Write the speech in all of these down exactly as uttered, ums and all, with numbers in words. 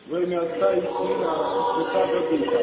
Во имя Отца и Сына и Святаго Духа.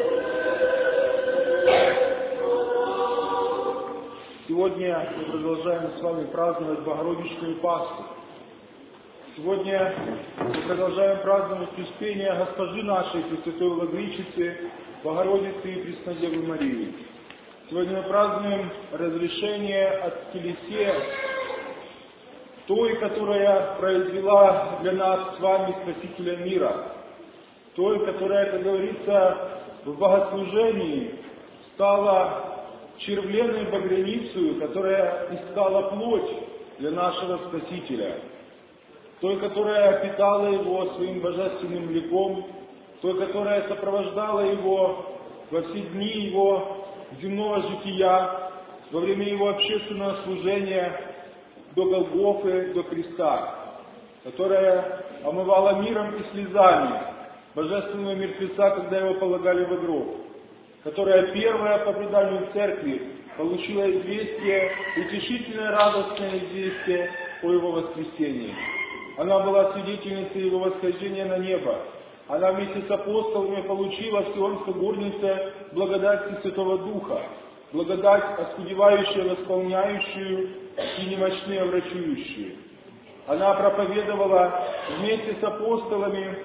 Сегодня мы продолжаем с вами праздновать Богородичную Пасху. Сегодня мы продолжаем праздновать Успение Госпожи нашей, Пресвятой Владычицы, Богородицы и Преснодевы Марии. Сегодня мы празднуем разрешение от Телесе, той, которая произвела для нас с вами Спасителя мира, той, которая, как говорится, в богослужении стала червленой багряницей, которая искала плоть для нашего Спасителя, той, которая питала его своим божественным млеком, той, которая сопровождала его во все дни его земного жития, во время его общественного служения до Голгофы, до креста, которая омывала миром и слезами божественного мертвеца, когда его полагали в гроб, которая первая по преданию церкви получила известие, утешительное радостное известие о его воскресении. Она была свидетельницей его восхождения на небо. Она вместе с апостолами получила в Сионской горнице благодать Святого Духа, благодать, оскудевающую, восполняющую и немощные врачующую. Она проповедовала вместе с апостолами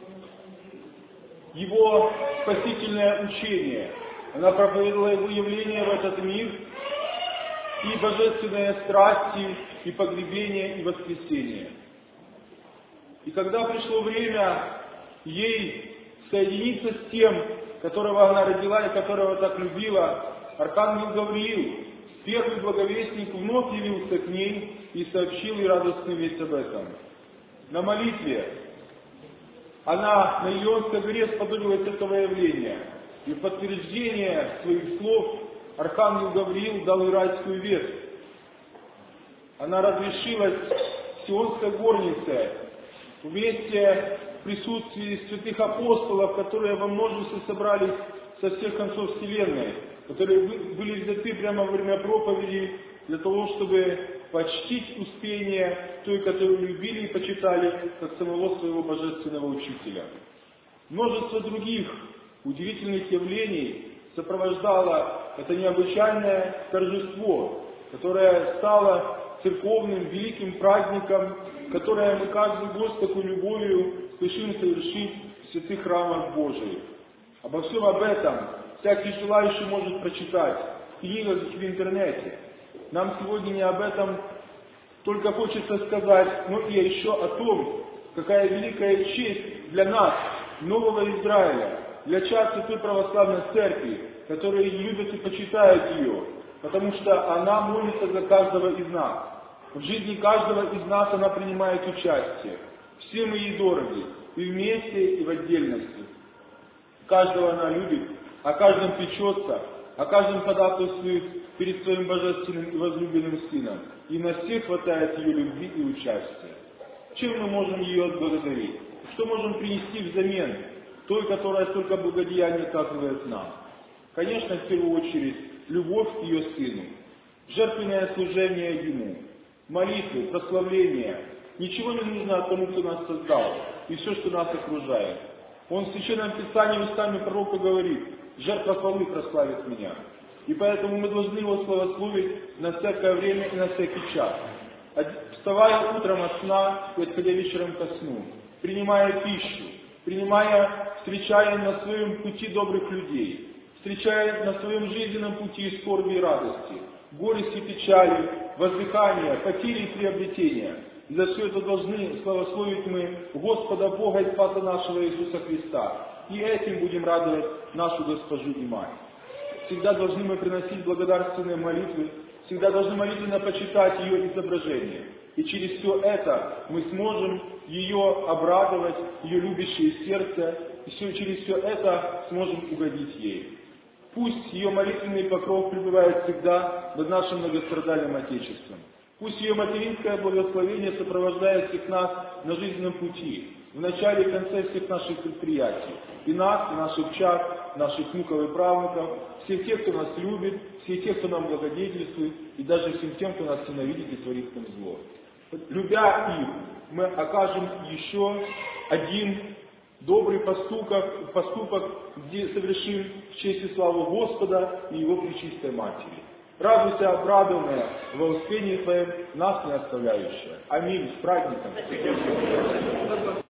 его спасительное учение. Она проповедовала его явление в этот мир и божественные страсти, и погребение, и воскресение. И когда пришло время ей соединиться с тем, которого она родила и которого так любила, архангел Гавриил, первый благовестник, вновь явился к ней и сообщил ей радостную весть об этом. На молитве она на Илионской горе сподобилась этого явления, и в подтверждение своих слов архангел Гавриил дал ей райскую весть. Она разрешилась в Сионской горнице вместе в присутствии святых апостолов, которые во множестве собрались со всех концов вселенной, которые были взяты прямо во время проповеди для того, чтобы почтить Успение той, которую любили и почитали, как самого своего божественного учителя. Множество других удивительных явлений сопровождало это необычайное торжество, которое стало церковным великим праздником, которое мы каждый год с такой любовью спешим совершить в святых храмах Божиих. Обо всем об этом всякий желающий может прочитать в книгах и в интернете. Нам сегодня не об этом только хочется сказать, но и еще о том, какая великая честь для нас, нового Израиля, для чад Святой Православной Церкви, которые любят и почитают ее, потому что она молится за каждого из нас. В жизни каждого из нас она принимает участие. Все мы ей дороги, и вместе, и в отдельности. Каждого она любит, о каждом печется, о каждом ходатайствует перед своим божественным и возлюбленным Сыном. И на всех хватает ее любви и участия. Чем мы можем ее отблагодарить? Что можем принести взамен той, которая столько благодеяний оказывает нам? Конечно, в первую очередь, любовь к ее Сыну, жертвенное служение Ему, молитвы, прославление. Ничего не нужно тому, кто нас создал, и все, что нас окружает. Он в Священном Писании устами пророка говорит: «Жертва хвалы прославит меня». И поэтому мы должны его славословить на всякое время и на всякий час. Вставая утром от сна и отходя вечером ко сну, принимая пищу, принимая, встречая на своем пути добрых людей, встречая на своем жизненном пути скорби и радости, горести и печали, воздыхания, потери и приобретения. За все это должны славословить мы Господа Бога и Спаса нашего Иисуса Христа. И этим будем радовать нашу Госпожу и Мать. Всегда должны мы приносить благодарственные молитвы, всегда должны молитвенно почитать ее изображение. И через все это мы сможем ее обрадовать, ее любящее сердце, и все, через все это сможем угодить ей. Пусть ее молитвенный покров пребывает всегда над нашим многострадальным Отечеством. Пусть ее материнское благословение сопровождает всех нас на жизненном пути, в начале и конце всех наших предприятий. И нас, и наших чад, наших внуков и правнуков, всех тех, кто нас любит, всех тех, кто нам благодетельствует, и даже всем тем, кто нас ненавидит и творит нам зло. Любя их, мы окажем еще один добрый поступок, поступок, где совершим в честь и славу Господа и Его Пречистой Матери. Радуйся, обрадованная, во успении Твоем, нас не оставляющая. Аминь. С праздником!